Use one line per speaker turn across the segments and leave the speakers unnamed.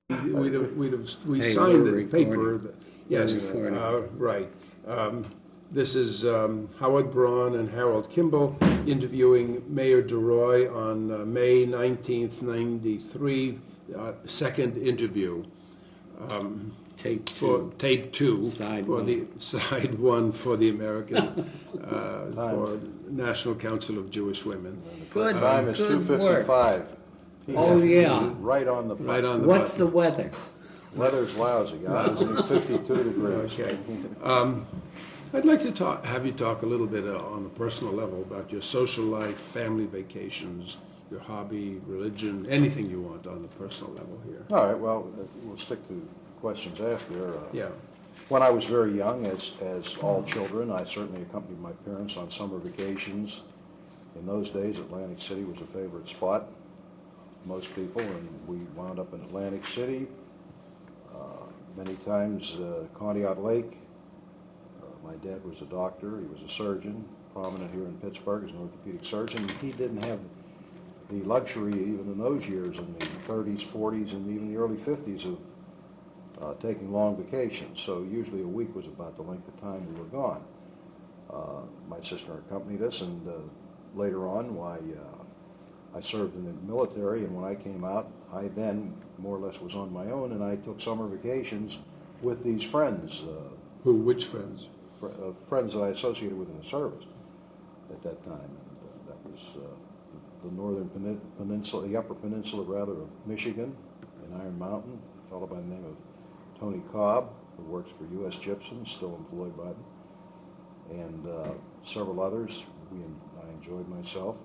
we
Hey,
signed
we're
the paper.
recording.
Yes,
We're recording.
right. This is Howard Braun and Harold Kimball interviewing Mayor DeRoy on May 19th, 93, second interview.
Tape
For
two.
tape two,
Side
for
one.
the side one for the American for National Council of Jewish Women.
Good.
Time is
good work.
2:55.
Oh, yeah.
Right on the button.
Right on the
What's the
button.
weather?
Weather's lousy, guys. It's 52 degrees.
Okay. I'd like to have you talk a little bit on a personal level about your social life, family vacations, your hobby, religion, anything you want on the personal level here.
All right, well, we'll stick to questions after.
Yeah.
When I was very young, as all children, I certainly accompanied my parents on summer vacations. In those days, Atlantic City was a favorite spot for most people, and we wound up in Atlantic City. Many times, Conneaut Lake. My dad was a doctor. He was a surgeon, prominent here in Pittsburgh as an orthopedic surgeon. He didn't have the luxury, even in those years, in the 30s, 40s, and even the early 50s, of taking long vacations. So usually a week was about the length of time we were gone. My sister accompanied us, and later on, I served in the military, and when I came out, I then more or less was on my own, and I took summer vacations with these friends.
Who? Which friends?
Friends that I associated with in the service at that time. And that was the northern peninsula, the upper peninsula, rather, of Michigan in Iron Mountain. A fellow by the name of Tony Cobb, who works for U.S. Gypsum, still employed by them, and several others. I enjoyed myself.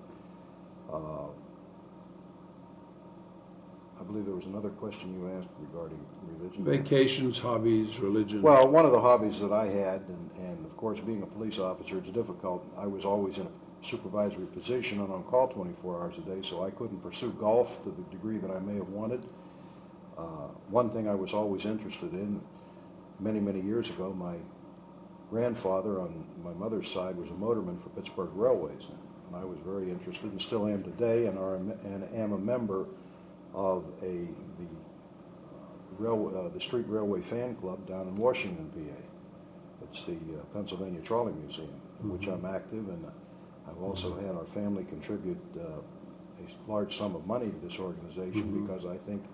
I believe there was another question you asked regarding religion.
Vacations, hobbies, religion.
Well, one of the hobbies that I had, and of course being a police officer, it's difficult. I was always in a supervisory position and on call 24 hours a day, so I couldn't pursue golf to the degree that I may have wanted. One thing I was always interested in, many, many years ago, my grandfather on my mother's side was a motorman for Pittsburgh Railways, and I was very interested and still am today, and am a member of the Street Railway Fan Club down in Washington, PA. It's the Pennsylvania Trolley Museum, in which I'm active, and I've also had our family contribute a large sum of money to this organization because I think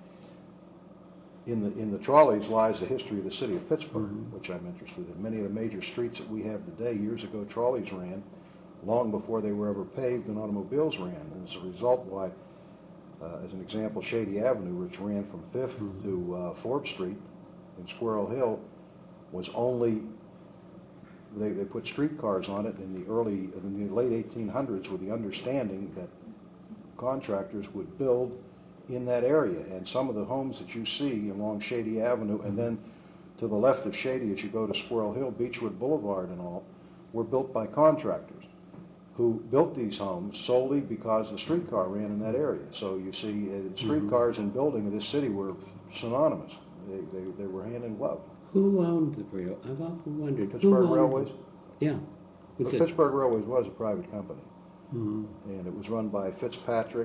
in the trolleys lies the history of the city of Pittsburgh, which I'm interested in. Many of the major streets that we have today, years ago, trolleys ran long before they were ever paved and automobiles ran, and as a result, why. As an example, Shady Avenue, which ran from 5th to Forbes Street in Squirrel Hill, was only, they put streetcars on it in the late 1800s with the understanding that contractors would build in that area. And some of the homes that you see along Shady Avenue, and then to the left of Shady as you go to Squirrel Hill, Beechwood Boulevard and all, were built by contractors who built these homes solely because the streetcar ran in that area. So you see, streetcars and building of this city were synonymous. They were hand in glove.
Who owned the rail? I've often wondered.
Pittsburgh Railways?
Yeah.
The Pittsburgh Railways was a private company. And it was run by Fitzpatrick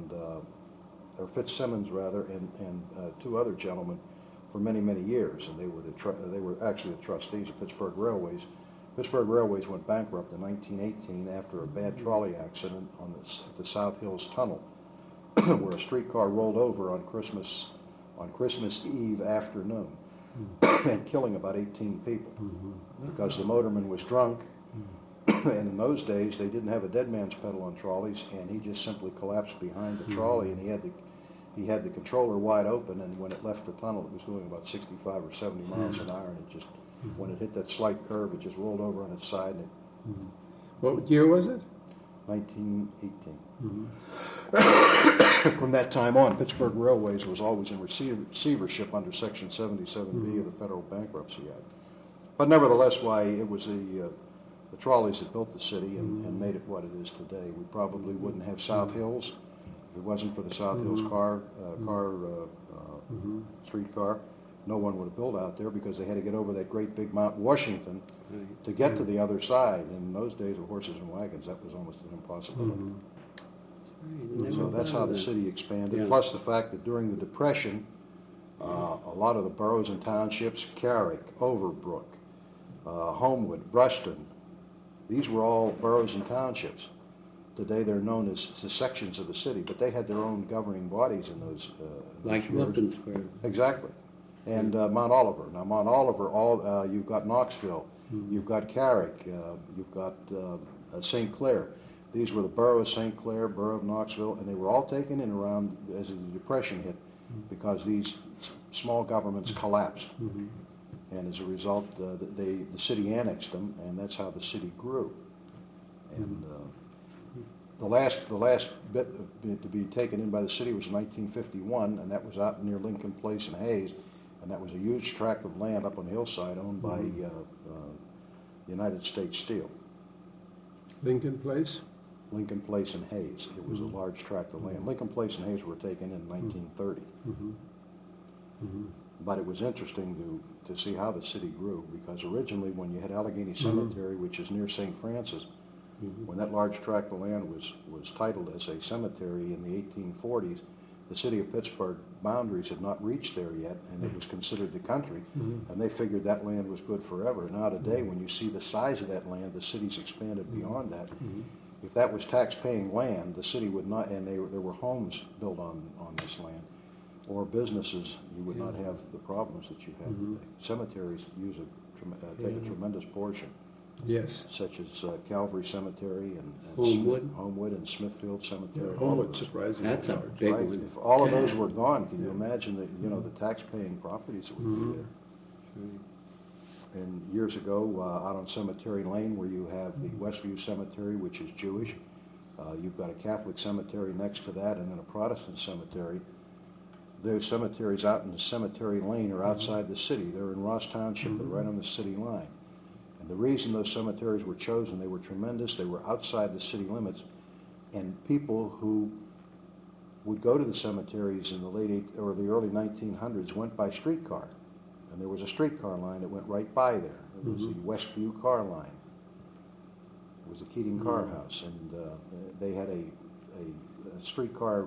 or Fitzsimmons rather, and two other gentlemen for many, many years. And they were actually the trustees of Pittsburgh Railways. Pittsburgh Railways went bankrupt in 1918 after a bad trolley accident at the South Hills Tunnel, where a streetcar rolled over on Christmas Eve afternoon, and killing about 18 people because the motorman was drunk. And in those days, they didn't have a dead man's pedal on trolleys, and he just simply collapsed behind the trolley, and he had the controller wide open, and when it left the tunnel, it was doing about 65 or 70 miles an hour, and it just, when it hit that slight curve, it just rolled over on its side. And
What year was it?
1918. From that time on, Pittsburgh Railways was always in receivership under Section 77B of the Federal Bankruptcy Act. But nevertheless, it was the trolleys that built the city and made it what it is today. We probably wouldn't have South Hills if it wasn't for the South Hills streetcar. No one would have built out there because they had to get over that great big Mount Washington to get to the other side. And in those days of horses and wagons, that was almost an impossibility.
That's right.
So that's how the city expanded.
Yeah.
Plus the fact that during the Depression, A lot of the boroughs and townships, Carrick, Overbrook, Homewood, Bruston, these were all boroughs and townships. Today they're known as the sections of the city, but they had their own governing bodies in those
Like
years.
Wilkinsburg.
Exactly. And Mount Oliver. Now, Mount Oliver, you've got Knoxville, you've got Carrick, you've got St. Clair. These were the borough of St. Clair, borough of Knoxville, and they were all taken in around as the Depression hit because these small governments collapsed. And as a result, the city annexed them, and that's how the city grew. And the last bit to be taken in by the city was 1951, and that was out near Lincoln Place in Hayes, and that was a huge tract of land up on the hillside owned by United States Steel.
Lincoln Place?
Lincoln Place in Hayes. It was a large tract of land. Lincoln Place and Hayes were taken in 1930. But it was interesting to see how the city grew, because originally when you had Allegheny Cemetery, which is near St. Francis, when that large tract of land was titled as a cemetery in the 1840s, the city of Pittsburgh boundaries had not reached there yet, and it was considered the country, and they figured that land was good forever. Now today, when you see the size of that land, the city's expanded beyond that. If that was tax-paying land, the city would not, and there were homes built on this land, or businesses, you would not have the problems that you have today. Cemeteries take a tremendous portion.
Yes.
Such as Calvary Cemetery and Homewood and Smithfield Cemetery.
Yeah, Homewood's surprisingly
That's a
large.
big
Right.
one.
If all of those were gone, can you imagine the tax-paying properties that would be there? And years ago, out on Cemetery Lane, where you have the Westview Cemetery, which is Jewish, you've got a Catholic cemetery next to that, and then a Protestant cemetery. Those cemeteries out in the Cemetery Lane are outside the city. They're in Ross Township. They're right on the city line. And the reason those cemeteries were chosen, they were tremendous. They were outside the city limits, and people who would go to the cemeteries in the the early 1900s went by streetcar, and there was a streetcar line that went right by there. It was the Westview car line. It was the Keating Car House, and they had a streetcar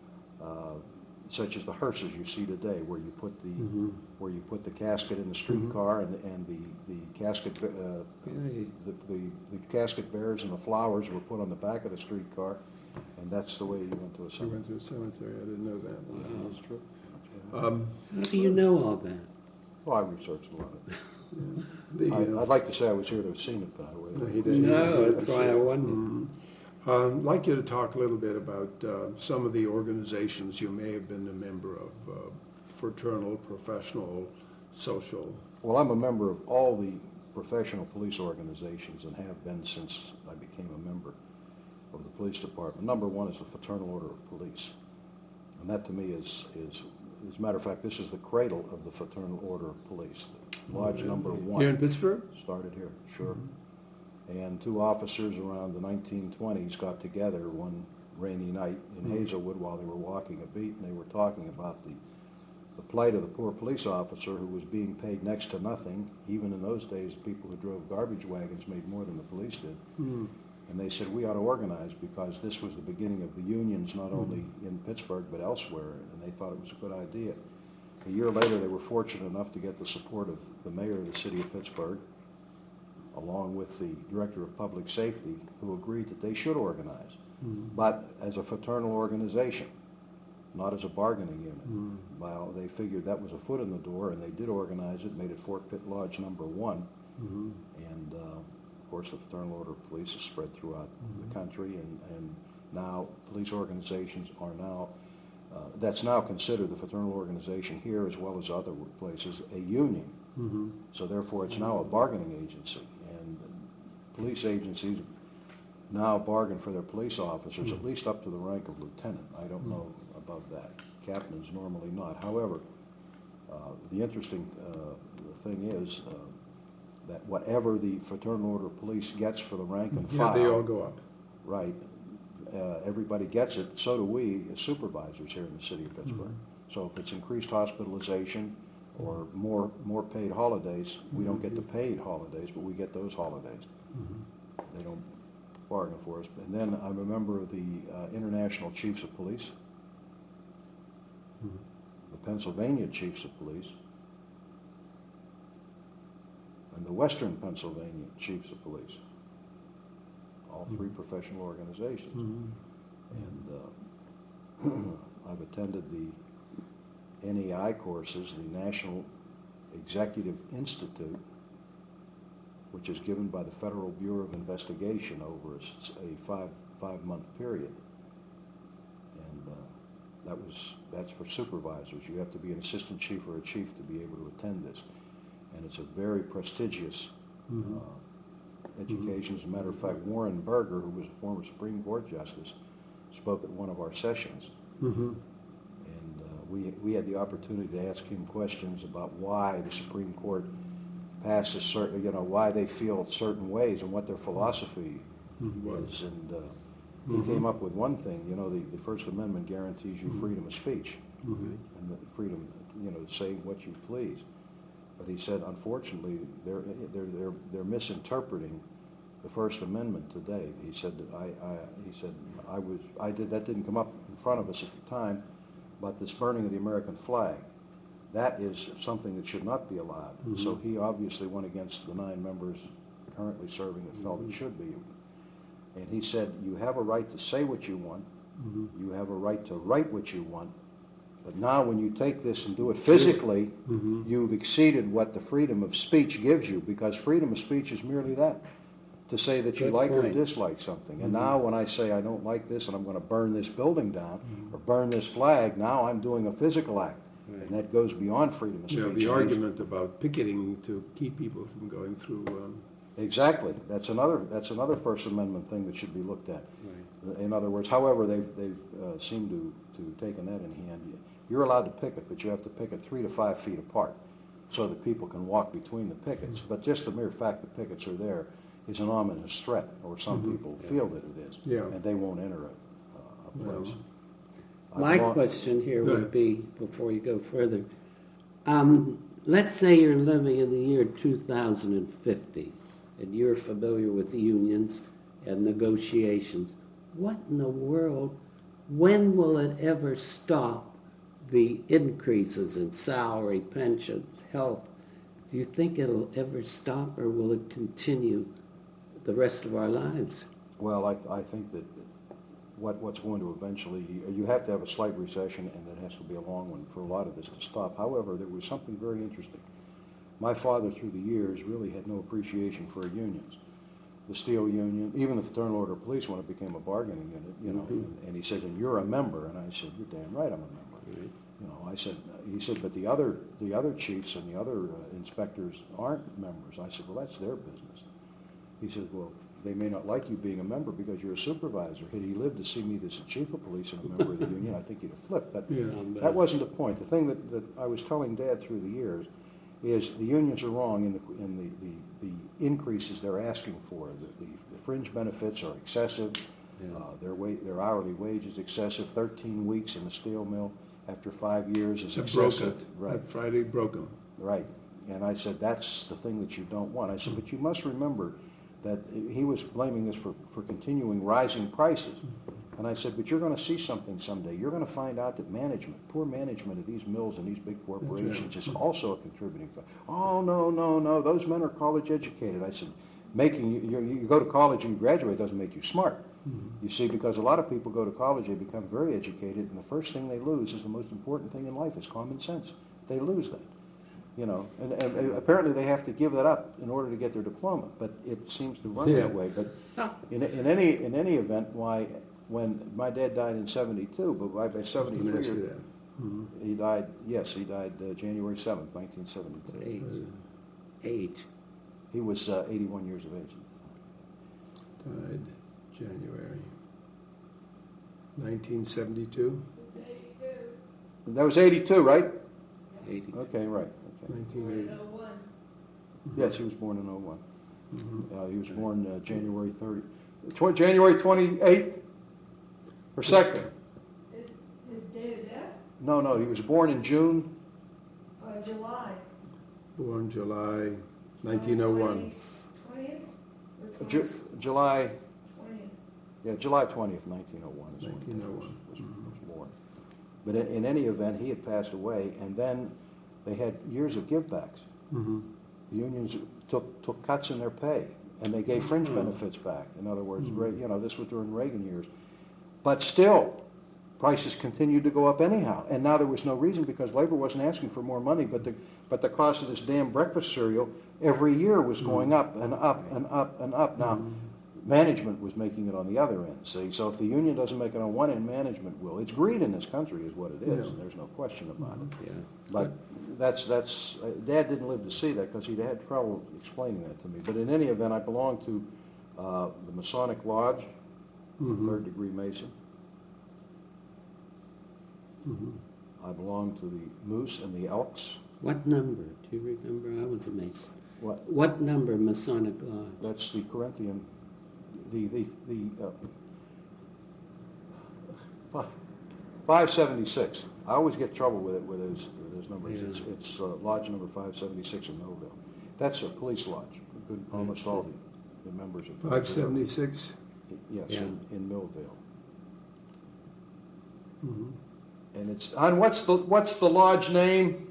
such as the hearses you see today, where you put the casket in the streetcar, and the casket the casket bearers and the flowers were put on the back of the streetcar, and that's the way you went to a
You
cemetery.
went to a cemetery. I didn't know that.
That's true.
How do you know all that?
Well, I researched a lot of it.
The,
I'd like to say I was here to have seen it, but I
no,
wouldn't.
he didn't.
No, that's why I wondered.
I'd like you to talk a little bit about some of the organizations you may have been a member of, fraternal, professional, social.
Well, I'm a member of all the professional police organizations and have been since I became a member of the police department. Number one is the Fraternal Order of Police. And that to me is as a matter of fact, this is the cradle of the Fraternal Order of Police. Lodge number one.
Here in Pittsburgh?
Started here, sure. And two officers around the 1920s got together one rainy night in Hazelwood while they were walking a beat, and they were talking about the plight of the poor police officer who was being paid next to nothing. Even in those days, people who drove garbage wagons made more than the police did. And they said, we ought to organize, because this was the beginning of the unions, not only in Pittsburgh but elsewhere, and they thought it was a good idea. A year later, they were fortunate enough to get the support of the mayor of the city of Pittsburgh, along with the director of public safety, who agreed that they should organize, but as a fraternal organization, not as a bargaining unit. Well, they figured that was a foot in the door, and they did organize it, made it Fort Pitt Lodge number one, and of course the Fraternal Order of Police is spread throughout the country, and now police organizations are now, that's now considered, the fraternal organization here as well as other places, a union. So therefore it's now a bargaining agency, and police agencies now bargain for their police officers, at least up to the rank of lieutenant. I don't know above that. Captains normally not. However, the interesting thing is that whatever the Fraternal Order of Police gets for the rank and file,
Yeah, they all go up.
right, everybody gets it. So do we as supervisors here in the city of Pittsburgh. So if it's increased hospitalization or more paid holidays, we don't get the paid holidays, but we get those holidays. They don't bargain for us. And then I'm a member of the International Chiefs of Police. the Pennsylvania Chiefs of Police, and the Western Pennsylvania Chiefs of Police. All three professional organizations. And I've attended the NEI courses, the National Executive Institute, which is given by the Federal Bureau of Investigation over a five-month period. And that's for supervisors. You have to be an assistant chief or a chief to be able to attend this. And it's a very prestigious education. As a matter of fact, Warren Burger, who was a former Supreme Court justice, spoke at one of our sessions. And we had the opportunity to ask him questions about why the Supreme Court passes certain, why they feel certain ways and what their philosophy is. And he came up with one thing. The First Amendment guarantees you freedom of speech and the freedom, to say what you please. But he said, unfortunately, they're misinterpreting the First Amendment today. He said that didn't come up in front of us at the time, but this burning of the American flag, that is something that should not be allowed. So he obviously went against the 9 members currently serving that felt it should be. And he said, you have a right to say what you want, you have a right to write what you want, but now when you take this and do it physically, you've exceeded what the freedom of speech gives you, because freedom of speech is merely that, to say that you like or dislike something. And now when I say I don't like this and I'm going to burn this building down or burn this flag, now I'm doing a physical act. And that goes beyond freedom of speech.
The argument about picketing to keep people from going through...
Exactly. That's another First Amendment thing that should be looked at. Right. In other words, however, they've seemed to taken that in hand. You're allowed to picket, but you have to picket 3 to 5 feet apart so that people can walk between the pickets. But just the mere fact that pickets are there is an ominous threat, or some people feel that it is, and they won't enter a place.
My question here would be, before you go further, let's say you're living in the year 2050, and you're familiar with the unions and negotiations. What in the world, when will it ever stop the increases in salary, pensions, health? Do you think it'll ever stop, or will it continue the rest of our lives?
Well, I think that what's going to eventually, you have to have a slight recession, and it has to be a long one for a lot of this to stop. However, there was something very interesting. My father, through the years, really had no appreciation for unions. The steel union, even the Fraternal Order of Police, when it became a bargaining unit, and he says, and you're a member. And I said, you're damn right I'm a member. He said, but the other chiefs and the other inspectors aren't members. I said, well, that's their business. He said, well, they may not like you being a member because you're a supervisor. Had he lived to see me as a chief of police and a member of the union, I think he'd have flipped. But that wasn't the point. The thing that I was telling Dad through the years is the unions are wrong in the increases they're asking for. The fringe benefits are excessive. Their hourly wage is excessive. 13 weeks in the steel mill after 5 years is excessive.
Right. Friday broke them.
Right. And I said, that's the thing that you don't want. I said, but you must remember that he was blaming us for continuing rising prices. And I said, but you're going to see something someday. You're going to find out that poor management of these mills and these big corporations is also a contributing factor. Oh, no. Those men are college educated. I said, you go to college and you graduate doesn't make you smart. You see, because a lot of people go to college, they become very educated, and the first thing they lose is the most important thing in life is common sense. They lose that. And apparently they have to give that up in order to get their diploma. But it seems to run that way. But in any event, when my dad died in 72, but by 73, he died. Yes, he died January 7th, 1972.
Age.
He was 81 years of age at the time.
Died January 1972.
That was 82, right?
80.
Okay, right.
1980.
Yes, he was born in 01. He was born January 30. January 28th or 2nd?
His date of death?
No, he was born in June.
July.
Born July 1901.
20th? Or 20th?
July.
20th.
Yeah, July 20th, 1901 is when he was born. But in any event, he had passed away, and then they had years of givebacks.
Mm-hmm.
The unions took cuts in their pay, and they gave fringe benefits back. In other words, this was during Reagan years. But still, prices continued to go up anyhow. And now there was no reason, because labor wasn't asking for more money, but the cost of this damn breakfast cereal every year was going up and up and up and up. Now, management was making it on the other end, see? So if the union doesn't make it on one end, management will. It's greed in this country is what it is, and there's no question about it.
Yeah.
But that's Dad didn't live to see that, because he'd had trouble explaining that to me. But in any event, I belong to the Masonic Lodge, third degree Mason. I belong to the Moose and the Elks.
What number? Do you remember? I was a Mason.
What?
What number Masonic Lodge?
That's the Corinthian, the 576. I always get trouble with it with those numbers.
Yeah.
It's lodge number 576 in Millville. That's a police lodge. Almost all the members of
576?
Yes,
Yeah.
in Millville.
Mm-hmm.
And it's on what's the lodge name?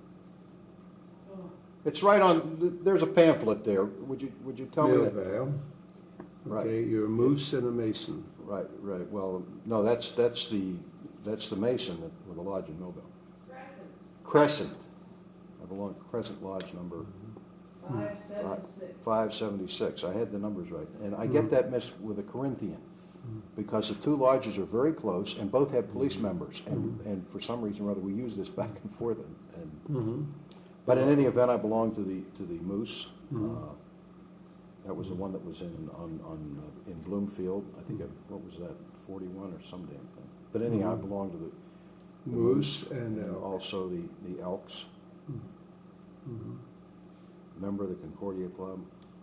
It's right on. There's a pamphlet there. Would you tell me that?
Millvale.
Right.
Okay, you're a Moose and a Mason.
Right. Well, no, that's the Mason with the lodge in Millville. Crescent. I belong to Crescent Lodge number 576. I had the numbers right, and I get that mixed with a Corinthian, because the two lodges are very close and both have police members, and for some reason or other we use this back and forth. But in any event, I belong to the Moose. That was the one that was in Bloomfield. I think what was that, 41 or some damn thing. But anyhow, I belong to the
Moose and
also the Elks. Member of the Concordia Club.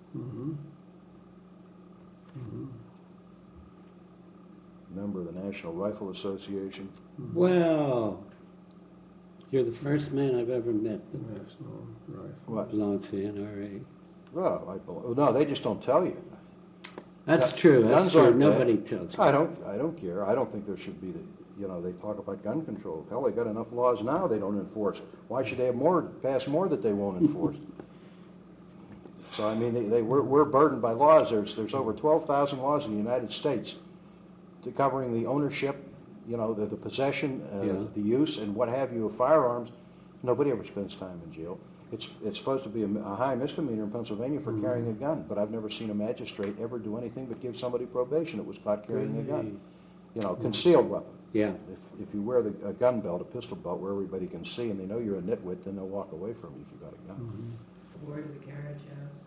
Member of the National Rifle Association.
Well, you're the first man I've ever met that
National Rifle.
What?
belongs to the NRA.
Well, no, they just don't tell you.
That's true. That's
Guns
true.
aren't
Nobody
bad.
tells you.
I don't care. I don't think there should be they talk about gun control. Hell, they got enough laws now they don't enforce. Why should they have pass more that they won't enforce? So I mean, we're burdened by laws. There's over 12,000 laws in the United States covering the ownership, the possession, the use, and what have you of firearms. Nobody ever spends time in jail. It's supposed to be a high misdemeanor in Pennsylvania for carrying a gun, but I've never seen a magistrate ever do anything but give somebody probation that was caught carrying a gun. Concealed weapon.
Yeah.
If you wear a gun belt, a pistol belt, where everybody can see and they know you're a nitwit, then they'll walk away from you if you got a gun.
Board of the Carriage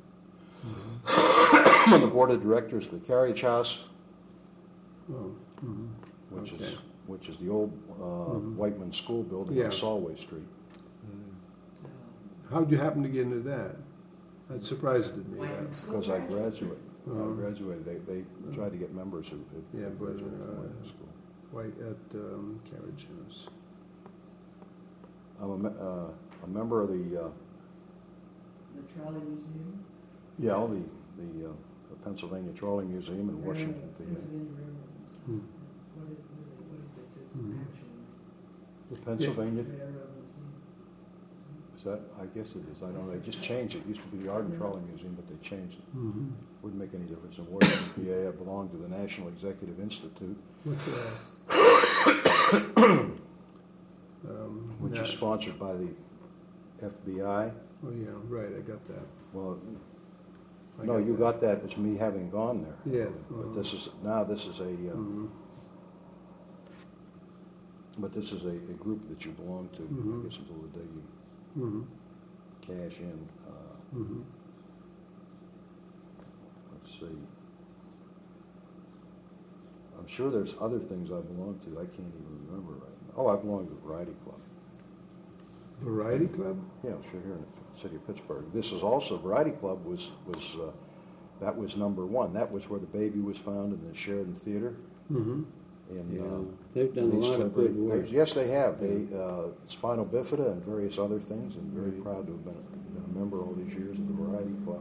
House.
I'm on the board of directors of the Carriage House, which is the old Whiteman School building on Solway Street.
How'd you happen to get into that? That surprised me.
Because I graduated. They tried to get members who had graduated from Whiteman School.
White at Carriage House.
I'm a member of the
Trolley Museum.
the Pennsylvania Trolley Museum in Washington, PA.
Pennsylvania Railroad. What is it? Actually,
The Pennsylvania.
Railroad Museum.
Is that? I guess it is. I don't know. They just changed it. It used to be the Art and Trolley Museum, but they changed it. Wouldn't make any difference. In Washington, PA, I belong to the National Executive Institute,
What's that?
which is sponsored by the FBI.
Oh yeah, right. I got that.
Well,
I
no, you got that. It's me having gone there.
Yeah.
But this is a but this is a group that you belong to. I guess until the day you cash in. Let's see. I'm sure there's other things I belong to. I can't even remember right now. Oh, I belong to the Variety Club.
Variety Club?
Yeah, sure, here in the city of Pittsburgh. This is also, Variety Club was that was number one. That was where the baby was found in the Sheridan Theater.
They've done a lot of good work.
Yes, they have. They spinal bifida and various other things, and very proud to have been a member all these years of the Variety Club.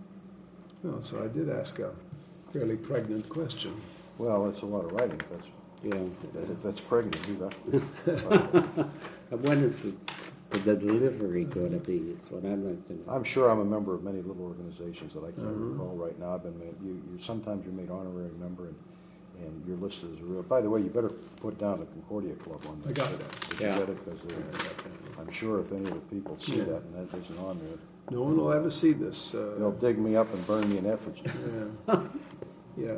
Oh, so I did ask a fairly pregnant question.
Well, it's a lot of writing.
Yeah.
If that's pregnant, do that.
When is the delivery going to be? Is what I'd like to know.
I'm sure I'm a member of many little organizations that I can't recall right now. I've been made, sometimes you're made honorary member and you're listed as a real. By the way, you better put down the Concordia Club on that.
I got it.
Did you get it? Because I'm sure if any of the people see that and that isn't on there,
No one will ever see this.
they'll dig me up and burn me in effigy.
Yeah. Yeah.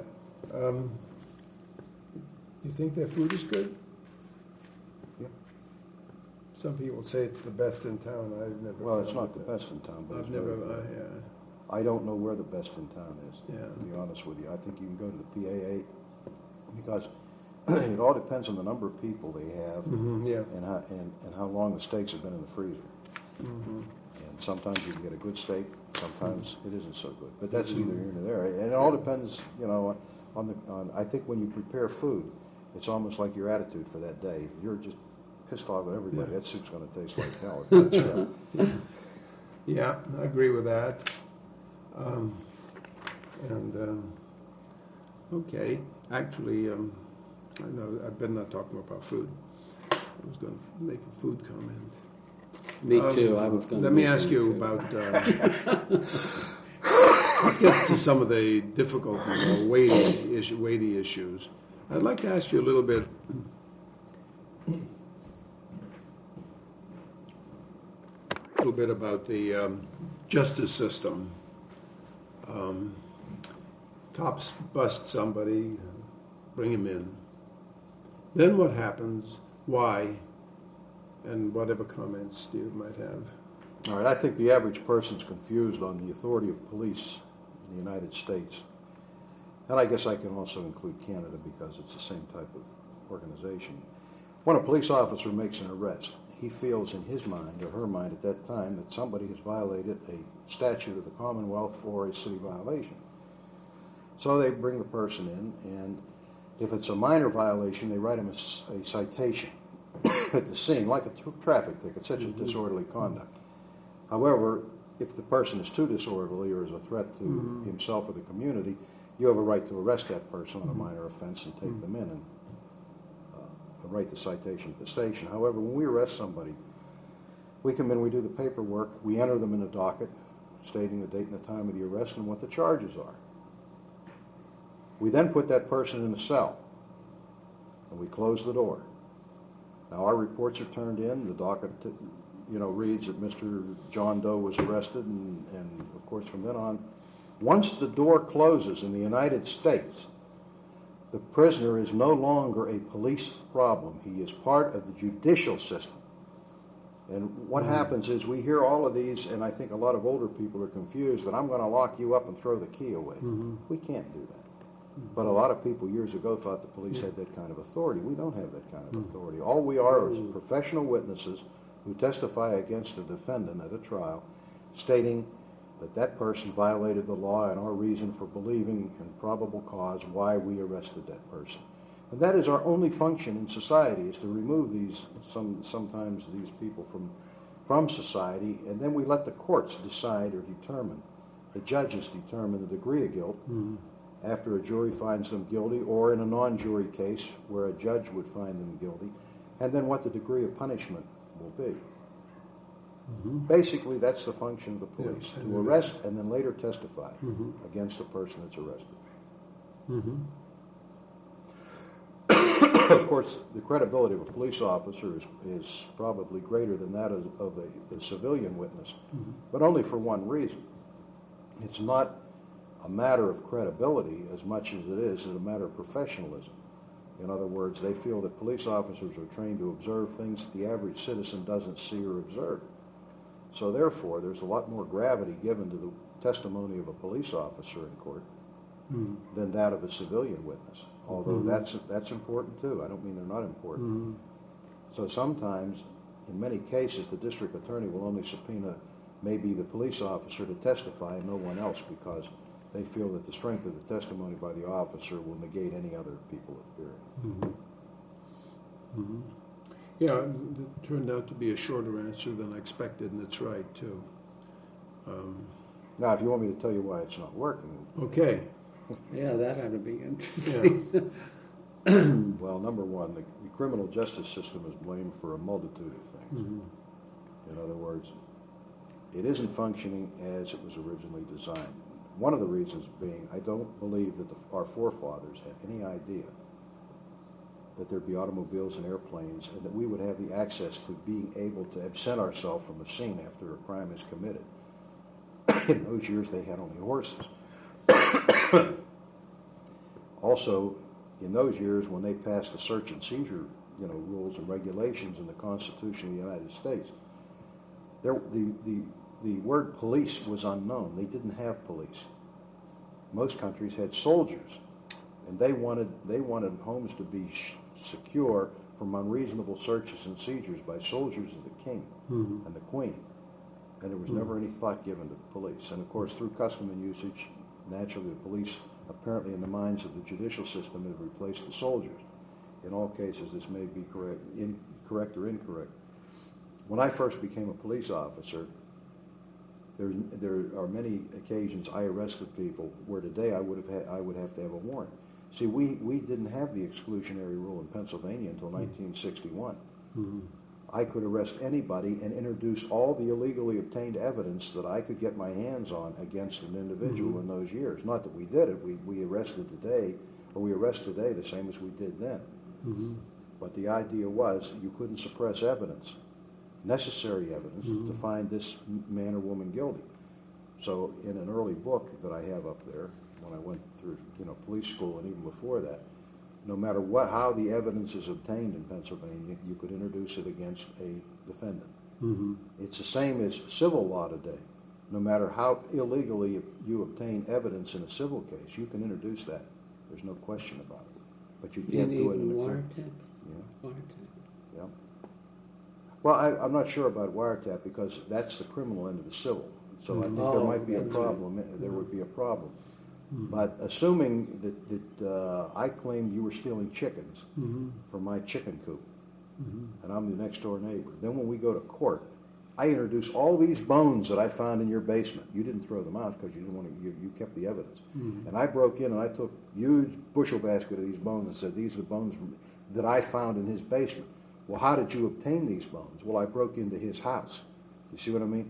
You think their food is good?
Yeah.
Some people say it's the best in town. I've never.
Well, it's
found
not the
that.
best in town, but
I've
it's
never.
very good.
Yeah.
I don't know where the best in town is,
Yeah.
to be honest with you. I think you can go to the PA8 because it all depends on the number of people they have
Yeah.
and how long the steaks have been in the freezer. And sometimes you can get a good steak, sometimes it isn't so good. But that's neither here nor there. And it all depends, on I think when you prepare food, it's almost like your attitude for that day. If you're just pissed off at everybody, that soup's going to taste like hell.
Yeah, I agree with that. Okay, actually, I know I better not talk more about food. I was going to make a food comment.
Me too. I was going.
Let me ask you about. Let's get to some of the difficult, weighty issues. I'd like to ask you a little bit about the justice system. Cops bust somebody, bring him in. Then what happens? Why? And whatever comments you might have.
All right, I think the average person's confused on the authority of police in the United States. And I guess I can also include Canada because it's the same type of organization. When a police officer makes an arrest, he feels in his mind or her mind at that time that somebody has violated a statute of the Commonwealth or a city violation. So they bring the person in, and if it's a minor violation, they write him a citation at the scene, like a traffic ticket, such as disorderly conduct. However, if the person is too disorderly or is a threat to himself or the community, you have a right to arrest that person on a minor offense and take them in and write the citation at the station. However, when we arrest somebody, we come in, we do the paperwork, we enter them in a docket stating the date and the time of the arrest and what the charges are. We then put that person in a cell and we close the door. Now our reports are turned in, the docket reads that Mr. John Doe was arrested, and of course from then on, once the door closes in the United States, the prisoner is no longer a police problem. He is part of the judicial system. And what happens is we hear all of these, and I think a lot of older people are confused that I'm going to lock you up and throw the key away. We can't do that. But a lot of people years ago thought the police had that kind of authority. We don't have that kind of authority. All we are is professional witnesses who testify against a defendant at a trial, stating that that person violated the law and our reason for believing and probable cause why we arrested that person. And that is our only function in society, is to remove sometimes these people from society, and then we let the courts decide or determine, the judges determine the degree of guilt after a jury finds them guilty, or in a non-jury case where a judge would find them guilty, and then what the degree of punishment will be. Basically, that's the function of the police, to arrest and then later testify against the person that's arrested. Of course, the credibility of a police officer is probably greater than that of a civilian witness, but only for one reason. It's not a matter of credibility as much as it is a matter of professionalism. In other words, they feel that police officers are trained to observe things that the average citizen doesn't see or observe. So therefore, there's a lot more gravity given to the testimony of a police officer in court than that of a civilian witness. Although that's important too. I don't mean they're not important. So sometimes, in many cases, the district attorney will only subpoena maybe the police officer to testify and no one else, because they feel that the strength of the testimony by the officer will negate any other people appearing.
Yeah, it turned out to be a shorter answer than I expected, and it's right, too.
Now, if you want me to tell you why it's not working.
Okay.
Yeah, that ought to be interesting.
Well, number one, the criminal justice system is blamed for a multitude of things. In other words, it isn't functioning as it was originally designed. One of the reasons being, I don't believe that our forefathers had any idea that there'd be automobiles and airplanes and that we would have the access to being able to absent ourselves from a scene after a crime is committed. In those years, they had only horses. Also, in those years, when they passed the search and seizure, rules and regulations in the Constitution of the United States, the word police was unknown. They didn't have police. Most countries had soldiers, and they wanted homes to be secure from unreasonable searches and seizures by soldiers of the king and the queen. And there was never any thought given to the police. And of course, through custom and usage, naturally the police, apparently in the minds of the judicial system, have replaced the soldiers. In all cases, this may be correct or incorrect. When I first became a police officer, there are many occasions I arrested people where today I would have to have a warrant. See, we didn't have the exclusionary rule in Pennsylvania until 1961. I could arrest anybody and introduce all the illegally obtained evidence that I could get my hands on against an individual in those years. Not that we did it. We arrest today the same as we did then. But the idea was you couldn't suppress evidence, necessary evidence, to find this man or woman guilty. So in an early book that I have up there, when I went through police school and even before that, no matter how the evidence is obtained in Pennsylvania, you could introduce it against a defendant. It's the same as civil law today. No matter how illegally you obtain evidence in a civil case, you can introduce that. There's no question about it. But you can't do it in a
wiretap.
Yeah. Yeah. Well, I'm not sure about wiretap because that's the criminal end of the civil. So I think there might be a problem. There would be a problem. But assuming that I claimed you were stealing chickens from my chicken coop, and I'm the next door neighbor, then when we go to court, I introduce all these bones that I found in your basement. You didn't throw them out because you didn't want to. You kept the evidence. And I broke in and I took a huge bushel basket of these bones and said, "These are the bones that I found in his basement." Well, how did you obtain these bones? Well, I broke into his house. You see what I mean?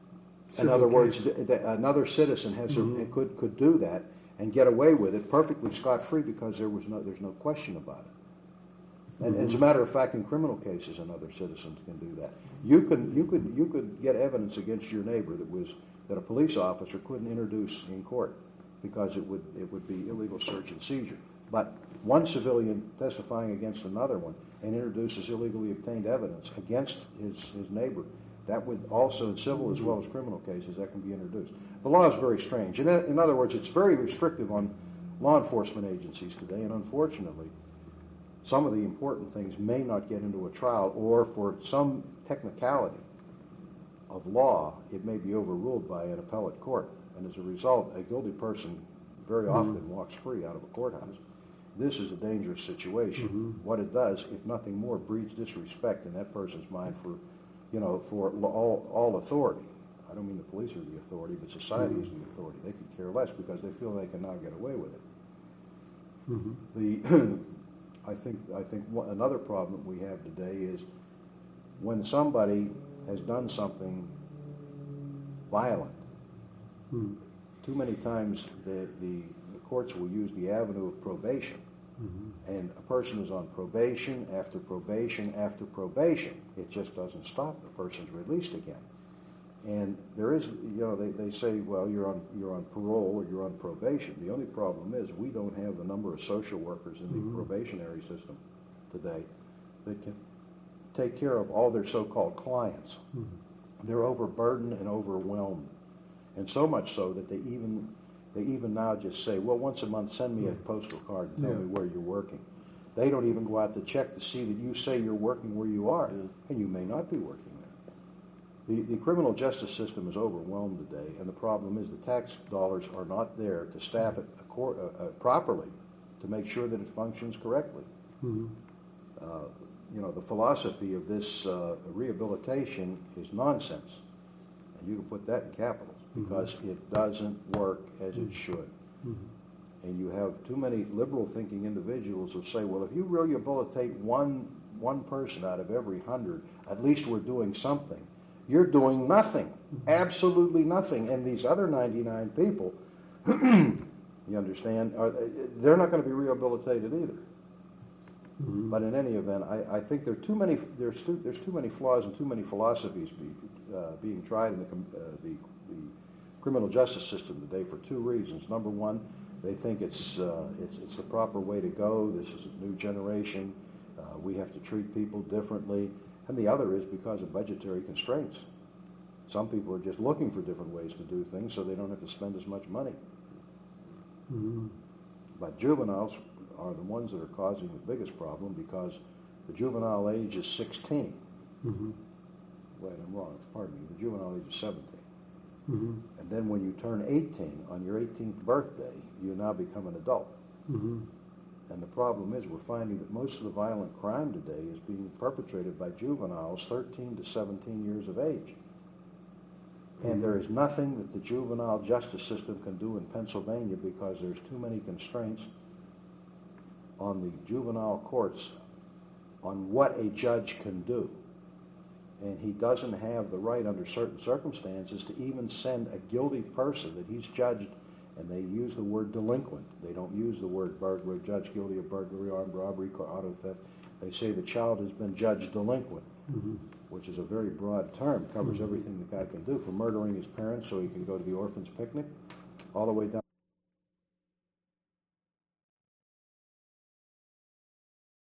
In other words, another citizen could do that and get away with it perfectly scot-free because there's no question about it. And as a matter of fact, in criminal cases, another citizen can do that. You could get evidence against your neighbor that a police officer couldn't introduce in court because it would be illegal search and seizure. But one civilian testifying against another one and introduces illegally obtained evidence against his neighbor, that would also, in civil as well as criminal cases, that can be introduced. The law is very strange. In other words, it's very restrictive on law enforcement agencies today, and unfortunately, some of the important things may not get into a trial, or for some technicality of law, it may be overruled by an appellate court. And as a result, a guilty person very often walks free out of a courthouse. This is a dangerous situation. What it does, if nothing more, breeds disrespect in that person's mind for all authority. I don't mean the police are the authority, but society is the authority. They could care less because they feel they can now get away with it. I think another problem we have today is when somebody has done something violent. Too many times the courts will use the avenue of probation. And a person is on probation after probation after probation. It just doesn't stop. The person's released again. And there is, they say, well, you're on parole or you're on probation. The only problem is we don't have the number of social workers in the probationary system today that can take care of all their so-called clients. They're overburdened and overwhelmed. And so much so that they even now just say, well, once a month, send me a postal card and tell me where you're working. They don't even go out to check to see that you say you're working where you are, and you may not be working there. The criminal justice system is overwhelmed today, and the problem is the tax dollars are not there to staff it properly to make sure that it functions correctly. The philosophy of this rehabilitation is nonsense, and you can put that in capitals because it doesn't work as it should. And you have too many liberal-thinking individuals who say, well, if you rehabilitate one person out of every 100, at least we're doing something. You're doing nothing, absolutely nothing. And these other 99 people, you understand, they're not going to be rehabilitated either. Mm-hmm. But in any event, I think there's too many flaws and too many philosophies being tried in the criminal justice system today for two reasons. Number one, they think it's the proper way to go. This is a new generation. We have to treat people differently. And the other is because of budgetary constraints. Some people are just looking for different ways to do things so they don't have to spend as much money. Mm-hmm. But juveniles are the ones that are causing the biggest problem because the juvenile age is 16. Mm-hmm. Wait, I'm wrong. Pardon me. The juvenile age is 17. Mm-hmm. And then when you turn 18, on your 18th birthday, you now become an adult. Mm-hmm. And the problem is we're finding that most of the violent crime today is being perpetrated by juveniles 13 to 17 years of age. And there is nothing that the juvenile justice system can do in Pennsylvania because there's too many constraints on the juvenile courts on what a judge can do. And he doesn't have the right under certain circumstances to even send a guilty person that he's judged, and they use the word delinquent. They don't use the word burglary, judge guilty of burglary, armed robbery, auto theft. They say the child has been judged delinquent, mm-hmm. which is a very broad term, covers mm-hmm. everything the guy can do, from murdering his parents so he can go to the orphan's picnic, all the way down